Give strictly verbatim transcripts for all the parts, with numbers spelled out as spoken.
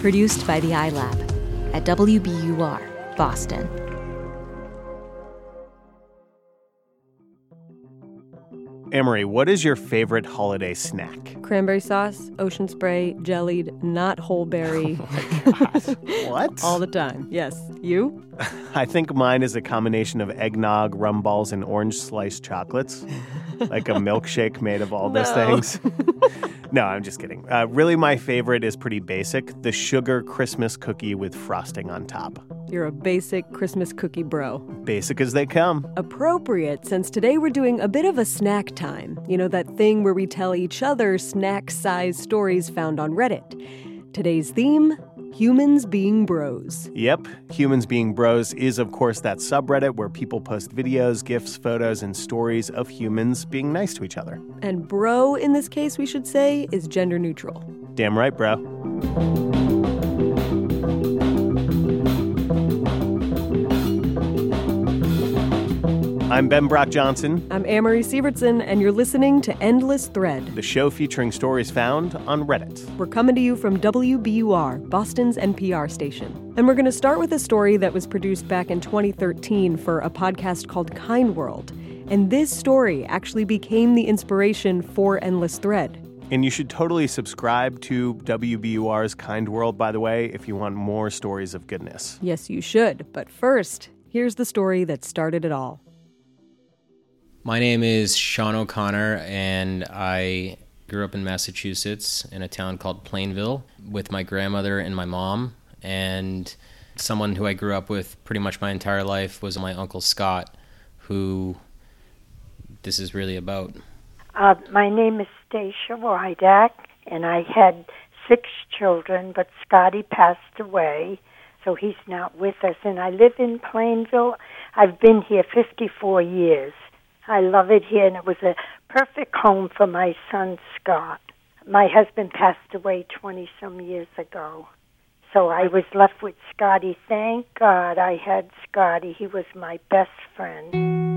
Produced by the iLab at W B U R, Boston. Amory, what is your favorite holiday snack? Cranberry sauce, ocean spray, jellied, not whole berry. Oh my God. What? All the time. Yes. You? I think mine is a combination of eggnog, rum balls, and orange sliced chocolates. Like a milkshake made of all those No. things. No, I'm just kidding. Uh, really, my favorite is pretty basic. The sugar Christmas cookie with frosting on top. You're a basic Christmas cookie bro. Basic as they come. Appropriate, since today we're doing a bit of a snack time. You know, that thing where we tell each other snack-sized stories found on Reddit. Today's theme, humans being bros. Yep, Humans Being Bros is, of course, that subreddit where people post videos, GIFs, photos, and stories of humans being nice to each other. And bro, in this case, we should say, is gender neutral. Damn right, bro. I'm Ben Brock Johnson. I'm Amory Sievertson, and you're listening to Endless Thread, The show featuring stories found on Reddit. We're coming to you from W B U R, Boston's N P R station. And we're going to start with a story that was produced back in twenty thirteen for a podcast called Kind World. And this story actually became the inspiration for Endless Thread. And you should totally subscribe to W B U R's Kind World, by the way, if you want more stories of goodness. Yes, you should. But first, here's the story that started it all. My name is Sean O'Connor, and I grew up in Massachusetts in a town called Plainville with my grandmother and my mom. And someone who I grew up with pretty much my entire life was my Uncle Scott, who this is really about. Uh, my name is Stacia Wydak, and I had six children, but Scotty passed away, so he's not with us. And I live in Plainville. I've been here fifty-four years. I love it here, and it was a perfect home for my son, Scott. My husband passed away twenty-some years ago, so I was left with Scotty. Thank God I had Scotty. He was my best friend.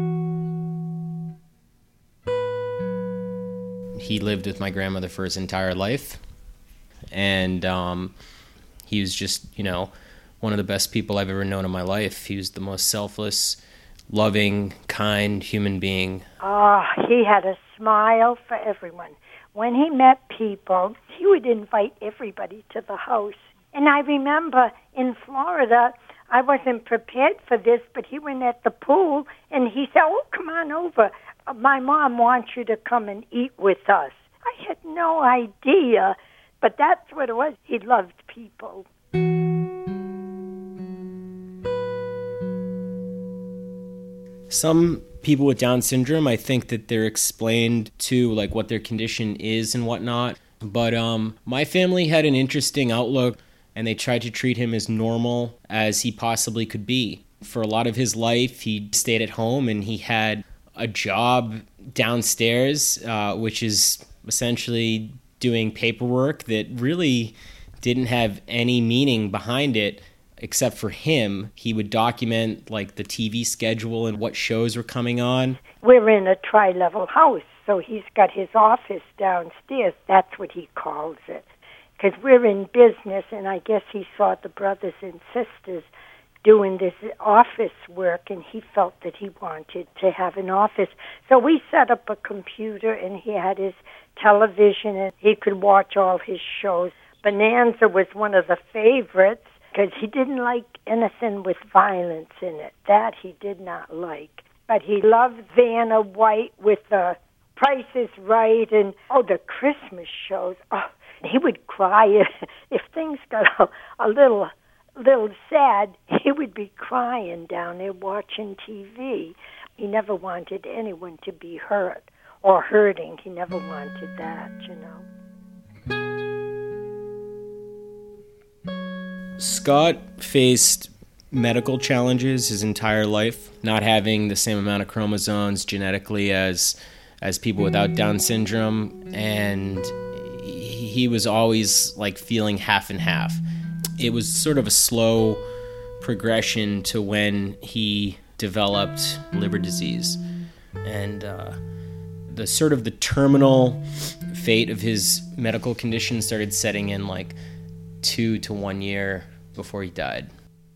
He lived with my grandmother for his entire life, and um, he was just, you know, one of the best people I've ever known in my life. He was the most selfless, loving, kind human being. Oh, he had a smile for everyone. When he met people, he would invite everybody to the house. And I remember in Florida, I wasn't prepared for this, but he went at the pool, and he said, oh, come on over. My mom wants you to come and eat with us. I had no idea, but that's what it was. He loved people. Some people with Down syndrome, I think that they're explained to like what their condition is and whatnot. But um, my family had an interesting outlook, and they tried to treat him as normal as he possibly could be. For a lot of his life, he stayed at home, and he had a job downstairs, uh, which is essentially doing paperwork that really didn't have any meaning behind it. Except for him, he would document like the T V schedule and what shows were coming on. We're in a tri-level house, so he's got his office downstairs. That's what he calls it. Because we're in business, and I guess he saw the brothers and sisters doing this office work, and he felt that he wanted to have an office. So we set up a computer, and he had his television, and he could watch all his shows. Bonanza was one of the favorites, because he didn't like anything with violence in it. That he did not like. But he loved Vanna White with the Price is Right and, oh, the Christmas shows. Oh, he would cry if, if things got a, a little little sad. He would be crying down there watching T V. He never wanted anyone to be hurt or hurting. He never wanted that, you know. Scott faced medical challenges his entire life, not having the same amount of chromosomes genetically as as people without Down syndrome, and he was always like feeling half and half. It was sort of a slow progression to when he developed liver disease, and uh, the sort of the terminal fate of his medical condition started setting in like two to one year before he died.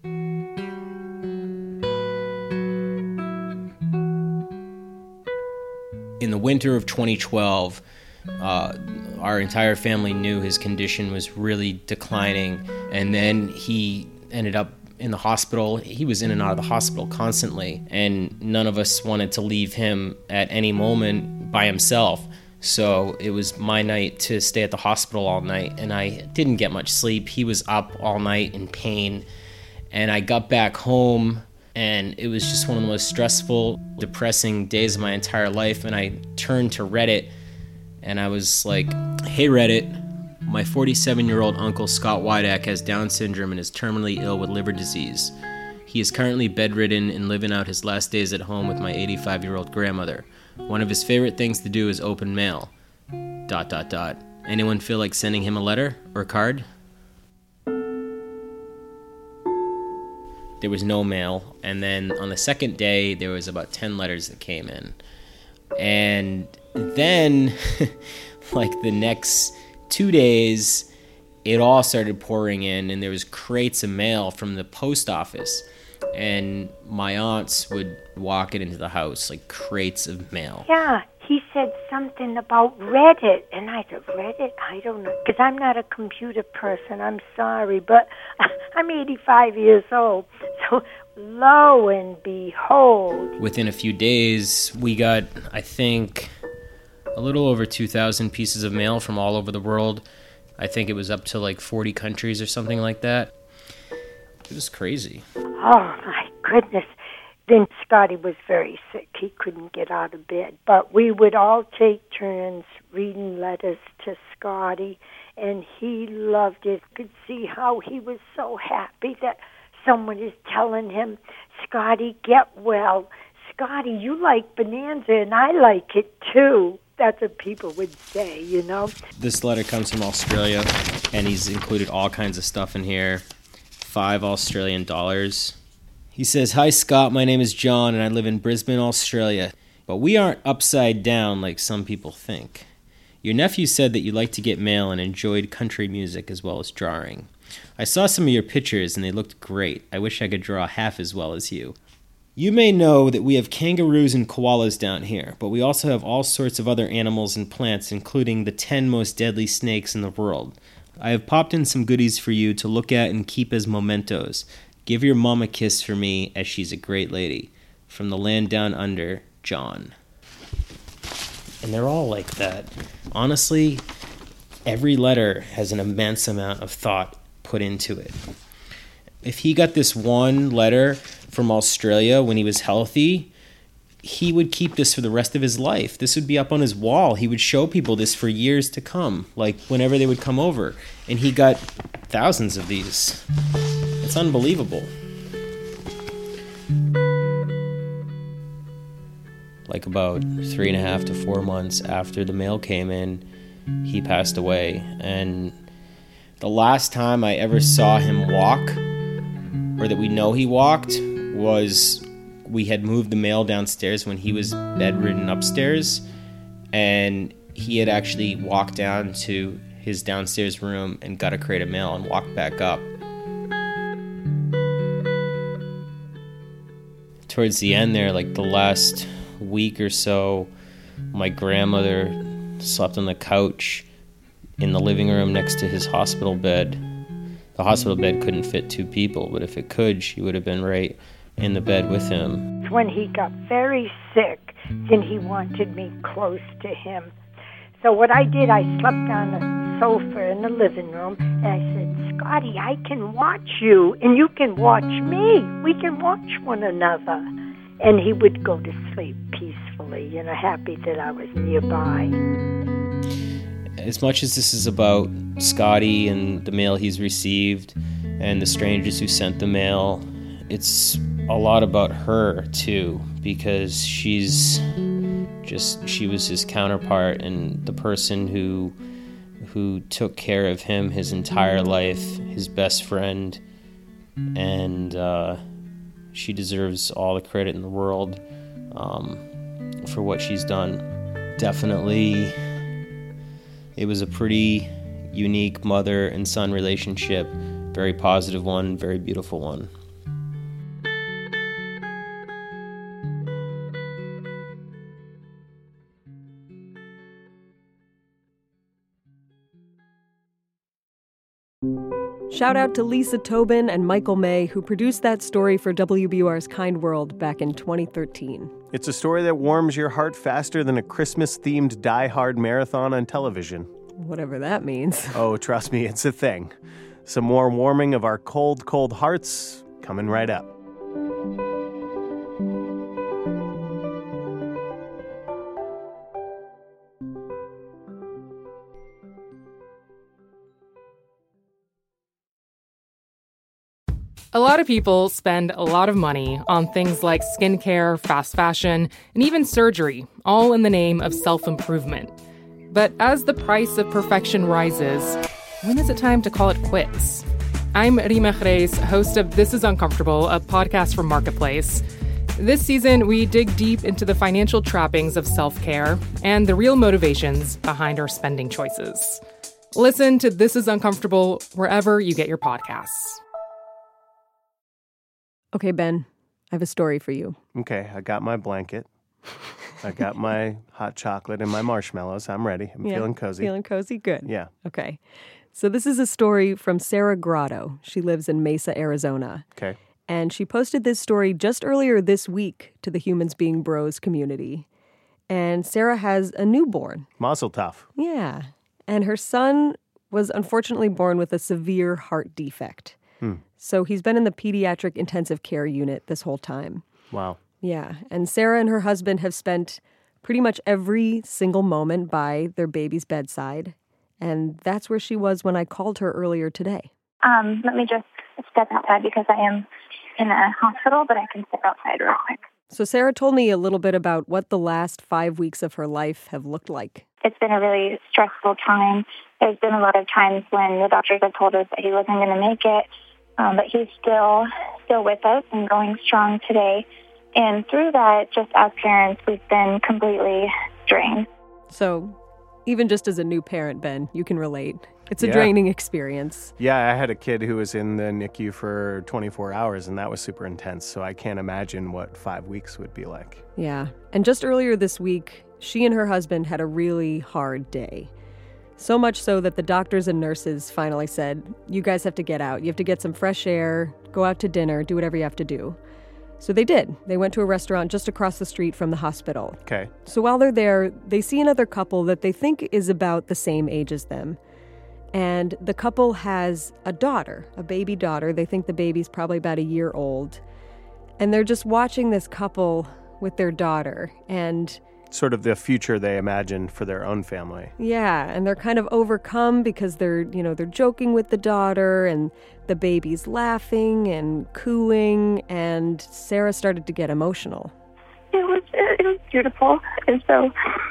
In the winter of twenty twelve, uh, our entire family knew his condition was really declining, and then he ended up in the hospital. He was in and out of the hospital constantly, and none of us wanted to leave him at any moment by himself. So it was my night to stay at the hospital all night, and I didn't get much sleep. He was up all night in pain, and I got back home, and it was just one of the most stressful, depressing days of my entire life. And I turned to Reddit, and I was like, "Hey Reddit, my forty-seven-year-old uncle Scott Wydack has Down syndrome and is terminally ill with liver disease. He is currently bedridden and living out his last days at home with my eighty-five-year-old grandmother. One of his favorite things to do is open mail. Dot, dot, dot. Anyone feel like sending him a letter or a card?" There was no mail, and then on the second day, there was about ten letters that came in. And then, like the next two days, it all started pouring in, and there was crates of mail from the post office. And my aunts would walk it into the house, like crates of mail. Yeah, he said something about Reddit, and I said, Reddit? I don't know, because I'm not a computer person, I'm sorry, but I'm eighty-five years old. So lo and behold. Within a few days, we got, I think, a little over two thousand pieces of mail from all over the world. I think it was up to like forty countries or something like that. It was crazy. Oh, my goodness. Then Scotty was very sick. He couldn't get out of bed. But we would all take turns reading letters to Scotty, and he loved it. Could see how he was so happy that someone is telling him, Scotty, get well. Scotty, you like Bonanza, and I like it too. That's what people would say, you know. This letter comes from Australia, and he's included all kinds of stuff in here. Five Australian dollars. He says, "Hi Scott, my name is John, and I live in Brisbane, Australia. But we aren't upside down like some people think. Your nephew said that you like to get mail and enjoyed country music as well as drawing. I saw some of your pictures, and they looked great. I wish I could draw half as well as you. You may know that we have kangaroos and koalas down here, but we also have all sorts of other animals and plants, including the ten most deadly snakes in the world. I have popped in some goodies for you to look at and keep as mementos. Give your mom a kiss for me, as she's a great lady. From the land down under, John." And they're all like that. Honestly, every letter has an immense amount of thought put into it. If he got this one letter from Australia when he was healthy, he would keep this for the rest of his life. This would be up on his wall. He would show people this for years to come, like whenever they would come over. And he got thousands of these. It's unbelievable. Like about three and a half to four months after the mail came in, he passed away. And the last time I ever saw him walk, or that we know he walked, was we had moved the mail downstairs when he was bedridden upstairs, and he had actually walked down to his downstairs room and got a crate of mail and walked back up. Towards the end there, like the last week or so, my grandmother slept on the couch in the living room next to his hospital bed. The hospital bed couldn't fit two people, but if it could, she would have been right in the bed with him. When he got very sick, then he wanted me close to him. So what I did, I slept on a sofa in the living room, and I said, Scotty, I can watch you, and you can watch me. We can watch one another. And he would go to sleep peacefully, you know, happy that I was nearby. As much as this is about Scotty and the mail he's received and the strangers who sent the mail, it's a lot about her too, because she's just, she was his counterpart and the person who who took care of him his entire life, his best friend, and uh, she deserves all the credit in the world um, for what she's done. Definitely, it was a pretty unique mother and son relationship. Very positive one, very beautiful one. Shout out to Lisa Tobin and Michael May, who produced that story for W B U R's Kind World back in twenty thirteen. It's a story that warms your heart faster than a Christmas-themed Die Hard marathon on television. Whatever that means. Oh, trust me, it's a thing. Some more warming of our cold, cold hearts coming right up. A lot of people spend a lot of money on things like skincare, fast fashion, and even surgery, all in the name of self-improvement. But as the price of perfection rises, when is it time to call it quits? I'm Rima Reis, host of This Is Uncomfortable, a podcast from Marketplace. This season, we dig deep into the financial trappings of self-care and the real motivations behind our spending choices. Listen to This Is Uncomfortable wherever you get your podcasts. Okay, Ben, I have a story for you. Okay, I got my blanket. I got my hot chocolate and my marshmallows. I'm ready. I'm Yeah, feeling cozy. Feeling cozy? Good. Yeah. Okay. So this is a story from Sarah Grotto. She lives in Mesa, Arizona. Okay. And she posted this story just earlier this week to the Humans Being Bros community. And Sarah has a newborn. Mazel tov. Yeah. And her son was unfortunately born with a severe heart defect. Hmm. So he's been in the pediatric intensive care unit this whole time. Wow. Yeah. And Sarah and her husband have spent pretty much every single moment by their baby's bedside. And that's where she was when I called her earlier today. Um, let me just step outside because I am in a hospital, but I can step outside real quick. So Sarah told me a little bit about what the last five weeks of her life have looked like. It's been a really stressful time. There's been a lot of times when the doctors have told us that he wasn't going to make it, um, but he's still still with us and going strong today. And through that, just as parents, we've been completely drained. So even just as a new parent, Ben, you can relate. It's a Yeah. draining experience. Yeah, I had a kid who was in the N I C U for twenty-four hours, and that was super intense. So I can't imagine what five weeks would be like. Yeah. And just earlier this week, she and her husband had a really hard day. So much so that the doctors and nurses finally said, you guys have to get out. You have to get some fresh air, go out to dinner, do whatever you have to do. So they did. They went to a restaurant just across the street from the hospital. Okay. So while they're there, they see another couple that they think is about the same age as them. And the couple has a daughter, a baby daughter. They think the baby's probably about a year old. And they're just watching this couple with their daughter. And Sort of the future they imagined for their own family. yeah, and they're kind of overcome because they're, you know, they're joking with the daughter and the baby's laughing and cooing. And Sarah started to get emotional. It was it was beautiful, and so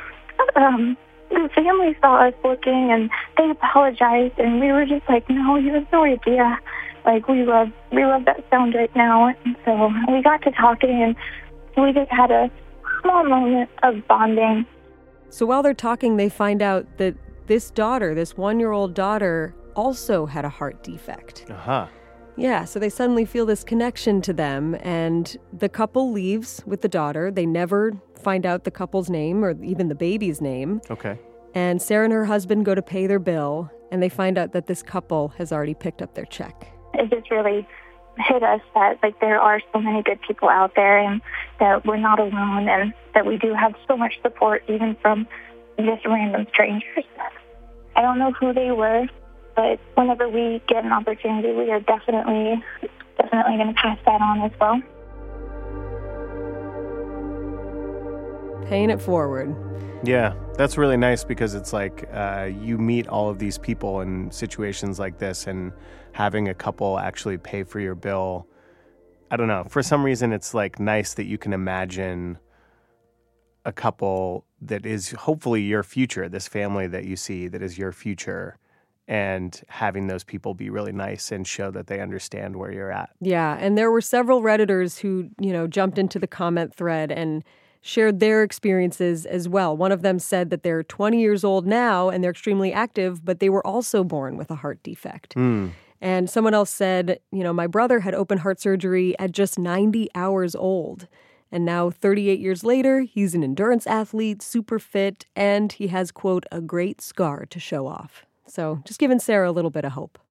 um, the family saw us looking, and they apologized, and we were just like, "No, you have no idea. Like we love we love that sound right now." And so we got to talking, and we just had a small moment of bonding. So while they're talking, they find out that this daughter, this one-year-old daughter, also had a heart defect. Uh-huh. Yeah, so they suddenly feel this connection to them, and the couple leaves with the daughter. They never find out the couple's name or even the baby's name. Okay. And Sarah and her husband go to pay their bill, and they find out that this couple has already picked up their check. It just really hit us that like there are so many good people out there, and that we're not alone, and that we do have so much support even from just random strangers. I don't know who they were, but whenever we get an opportunity, we are definitely definitely going to pass that on as well. Paying it forward. Yeah, that's really nice because it's like uh, you meet all of these people in situations like this, and having a couple actually pay for your bill. I don't know. For some reason, it's like nice that you can imagine a couple that is hopefully your future, this family that you see that is your future, and having those people be really nice and show that they understand where you're at. Yeah, and there were several Redditors who, you know, jumped into the comment thread and shared their experiences as well. One of them said that they're twenty years old now and they're extremely active, but they were also born with a heart defect. Mm. And someone else said, you know, my brother had open heart surgery at just ninety hours old. And now, thirty-eight years later, he's an endurance athlete, super fit, and he has, quote, a great scar to show off. So just giving Sarah a little bit of hope.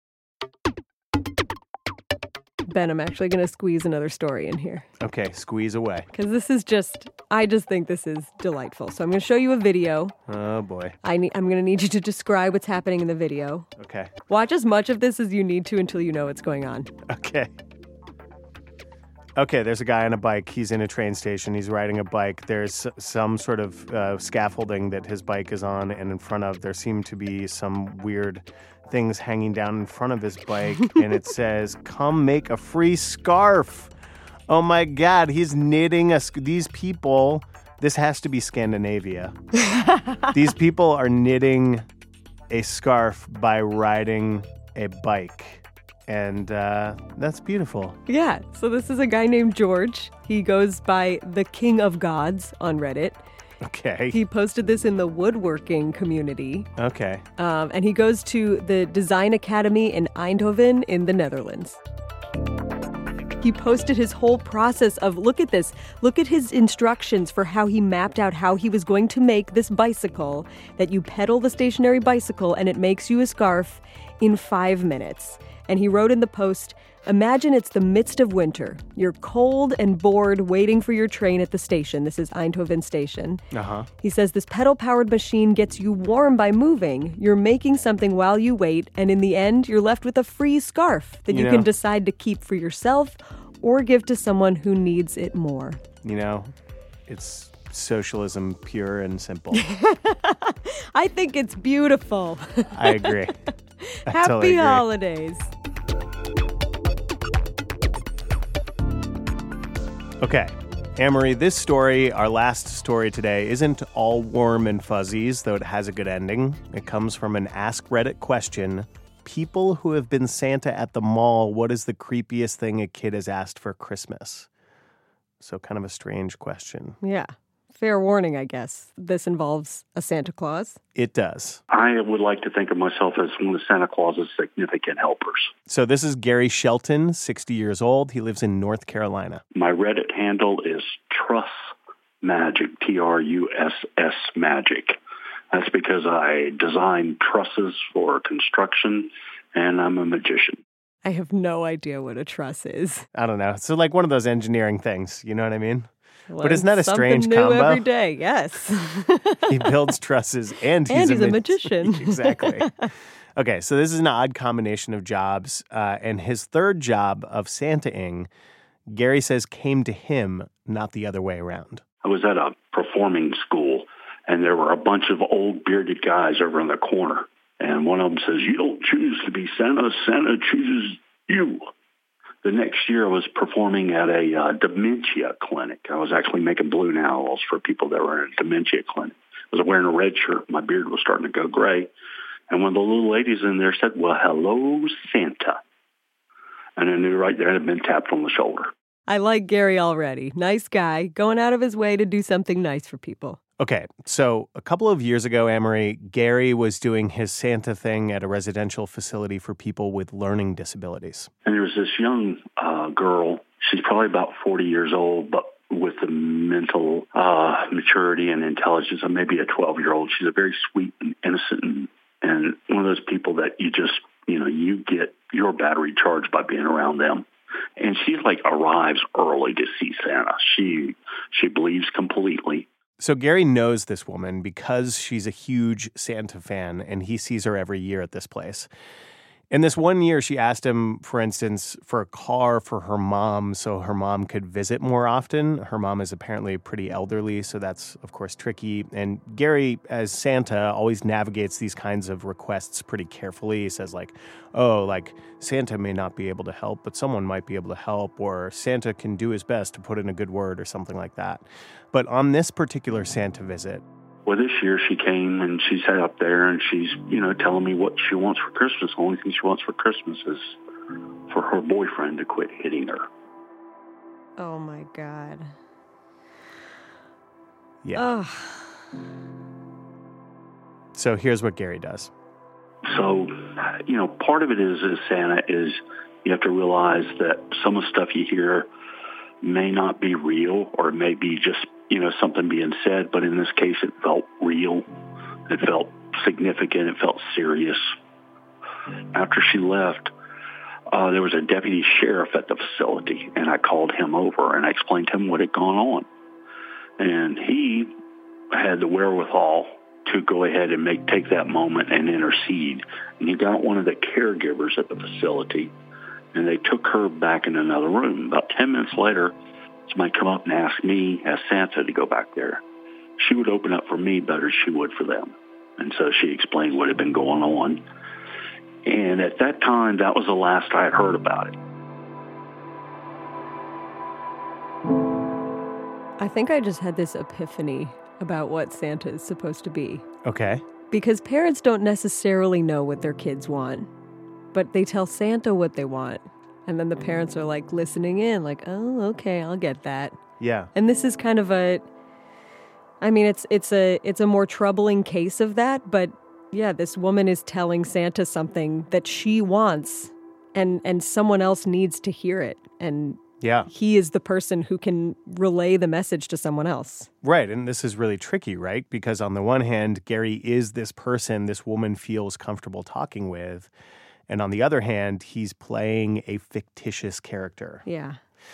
Ben, I'm actually going to squeeze another story in here. Okay, squeeze away. Because this is just, I just think this is delightful. So I'm going to show you a video. Oh, boy. I need, I'm going to need you to describe what's happening in the video. Okay. Watch as much of this as you need to until you know what's going on. Okay. Okay, there's a guy on a bike. He's in a train station. He's riding a bike. There's some sort of uh, scaffolding that his bike is on, and in front of there seem to be some weird things hanging down in front of his bike, and it says, "Come make a free scarf." Oh my God, he's knitting a. These people. This has to be Scandinavia. These people are knitting a scarf by riding a bike. And uh, that's beautiful. Yeah. So this is a guy named George. He goes by the King of Gods on Reddit. Okay. He posted this in the woodworking community. Okay. Um, and he goes to the Design Academy in Eindhoven in the Netherlands. He posted his whole process of, look at this, look at his instructions for how he mapped out how he was going to make this bicycle, that you pedal the stationary bicycle and it makes you a scarf in five minutes. And he wrote in the post, imagine it's the midst of winter. You're cold and bored waiting for your train at the station. This is Eindhoven Station. Uh-huh. He says this pedal-powered machine gets you warm by moving. You're making something while you wait, and in the end, you're left with a free scarf that you, you know, can decide to keep for yourself or give to someone who needs it more. You know, it's socialism pure and simple. I think it's beautiful. I agree. I Happy totally agree. holidays. Okay, Anne-Marie, this story, our last story today, isn't all warm and fuzzies, though it has a good ending. It comes from an Ask Reddit question. People who have been Santa at the mall, what is the creepiest thing a kid has asked for Christmas? So kind of a strange question. Yeah. Fair warning, I guess. This involves a Santa Claus. It does. I would like to think of myself as one of Santa Claus's significant helpers. So this is Gary Shelton, sixty years old. He lives in North Carolina. My Reddit handle is Truss Magic, T R U S S Magic. That's because I design trusses for construction, and I'm a magician. I have no idea what a truss is. I don't know. So like one of those engineering things, you know what I mean? Well, but isn't that a strange something new combo? every day, yes. He builds trusses and he's, and he's a, a ma- magician. Exactly. Okay, so this is an odd combination of jobs. Uh, and his third job of Santa-ing, Gary says, came to him, not the other way around. I was at a performing school, and there were a bunch of old bearded guys over in the corner. And one of them says, you don't choose to be Santa, Santa chooses you. The next year I was performing at a uh, dementia clinic. I was actually making balloon owls for people that were in a dementia clinic. I was wearing a red shirt. My beard was starting to go gray. And one of the little ladies in there said, well, hello, Santa. And I knew right there I had been tapped on the shoulder. I like Gary already. Nice guy, going out of his way to do something nice for people. Okay, so a couple of years ago, Anne-Marie, Gary was doing his Santa thing at a residential facility for people with learning disabilities. And there was this young uh, girl. She's probably about forty years old, but with the mental uh, maturity and intelligence of maybe a twelve-year-old. She's a very sweet and innocent and, and one of those people that you just, you know, you get your battery charged by being around them. And she, like, arrives early to see Santa. She she believes completely. So Gary knows this woman because she's a huge Santa fan, and he sees her every year at this place. And this one year, she asked him, for instance, for a car for her mom so her mom could visit more often. Her mom is apparently pretty elderly, so that's, of course, tricky. And Gary, as Santa, always navigates these kinds of requests pretty carefully. He says, like, oh, like, Santa may not be able to help, but someone might be able to help, or Santa can do his best to put in a good word or something like that. But on this particular Santa visit, well, this year she came and she sat up there and she's, you know, telling me what she wants for Christmas. The only thing she wants for Christmas is for her boyfriend to quit hitting her. Oh, my God. Yeah. Ugh. So here's what Gary does. So, you know, part of it is, is Santa is you have to realize that some of the stuff you hear may not be real, or it may be just, you know, something being said. But in this case, it felt real. It felt significant. It felt serious. After she left, uh, there was a deputy sheriff at the facility, and I called him over and I explained to him what had gone on. And he had the wherewithal to go ahead and make take that moment and intercede. And he got one of the caregivers at the facility, and they took her back in another room. About ten minutes later, somebody come up and asked me, as Santa, to go back there. She would open up for me better than she would for them. And so she explained what had been going on. And at that time, that was the last I had heard about it. I think I just had this epiphany about what Santa is supposed to be. Okay. Because parents don't necessarily know what their kids want, but they tell Santa what they want. And then the parents are like listening in, like, oh, okay, I'll get that. Yeah. And this is kind of a, I mean, it's it's a it's a more troubling case of that, but yeah, this woman is telling Santa something that she wants, and and someone else needs to hear it. And yeah, he is the person who can relay the message to someone else. Right, and this is really tricky, right? Because on the one hand, Gary is this person this woman feels comfortable talking with, and on the other hand, he's playing a fictitious character. Yeah.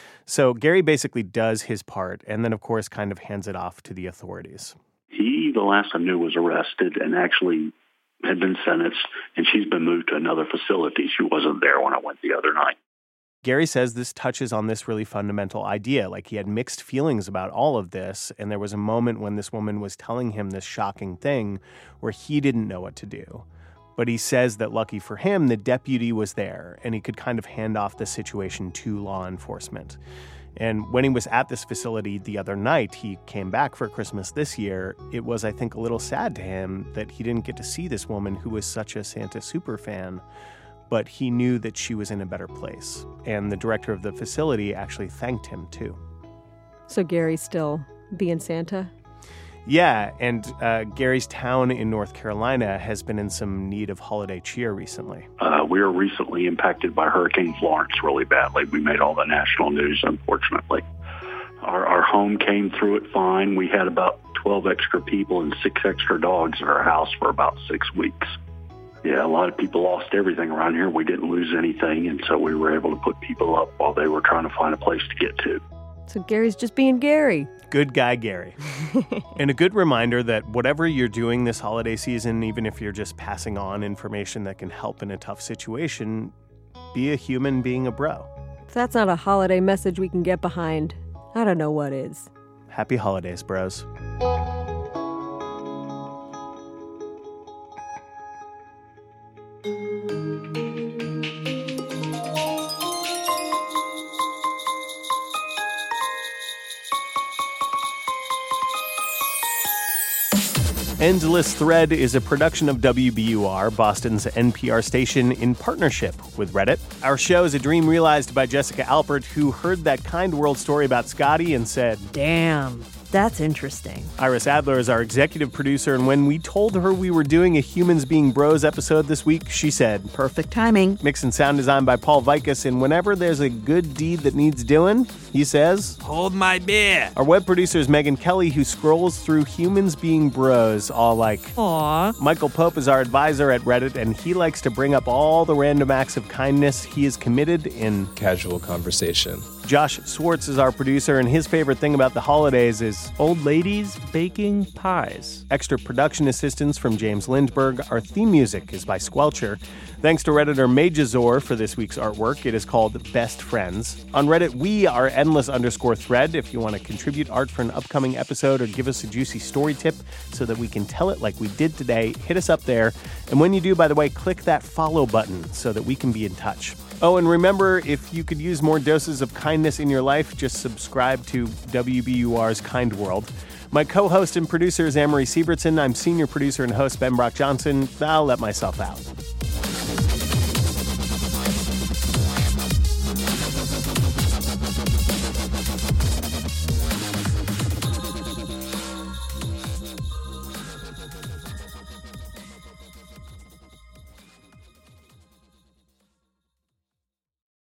So Gary basically does his part, and then, of course, kind of hands it off to the authorities. He, the last I knew, was arrested and actually had been sentenced, and she's been moved to another facility. She wasn't there when I went the other night. Gary says this touches on this really fundamental idea. Like, he had mixed feelings about all of this, and there was a moment when this woman was telling him this shocking thing where he didn't know what to do. But he says that lucky for him, the deputy was there, and he could kind of hand off the situation to law enforcement. And when he was at this facility the other night, he came back for Christmas this year. It was, I think, a little sad to him that he didn't get to see this woman who was such a Santa superfan, but he knew that she was in a better place. And the director of the facility actually thanked him, too. So Gary's still being Santa? Yeah, and uh, Gary's town in North Carolina has been in some need of holiday cheer recently. Uh, we were recently impacted by Hurricane Florence really badly. We made all the national news, unfortunately. Our, our home came through it fine. We had about twelve extra people and six extra dogs at our house for about six weeks. Yeah, a lot of people lost everything around here. We didn't lose anything, and so we were able to put people up while they were trying to find a place to get to. So Gary's just being Gary. Good guy, Gary. And a good reminder that whatever you're doing this holiday season, even if you're just passing on information that can help in a tough situation, be a human being a bro. If that's not a holiday message we can get behind, I don't know what is. Happy holidays, bros. Endless Thread is a production of W B U R, Boston's N P R station, in partnership with Reddit. Our show is a dream realized by Jessica Alpert, who heard that Kind World story about Scotty and said, "Damn, that's interesting." Iris Adler is our executive producer, and when we told her we were doing a Humans Being Bros episode this week, she said, "Perfect timing." Mix and sound design by Paul Vikas, and whenever there's a good deed that needs doing, he says, "Hold my beer." Our web producer is Megan Kelly, who scrolls through Humans Being Bros, all like, "Aw." Michael Pope is our advisor at Reddit, and he likes to bring up all the random acts of kindness he is committed in casual conversation. Josh Swartz is our producer, and his favorite thing about the holidays is old ladies baking pies. Extra production assistance from James Lindberg. Our theme music is by Squelcher. Thanks to Redditor Majazor for this week's artwork. It is called Best Friends. On Reddit, we are endless underscore thread. If you want to contribute art for an upcoming episode or give us a juicy story tip so that we can tell it like we did today, hit us up there. And when you do, by the way, click that follow button so that we can be in touch. Oh, and remember, if you could use more doses of kindness in your life, just subscribe to W B U R's Kind World. My co-host and producer is Amory Siebertson. I'm senior producer and host Ben Brock Johnson. I'll let myself out.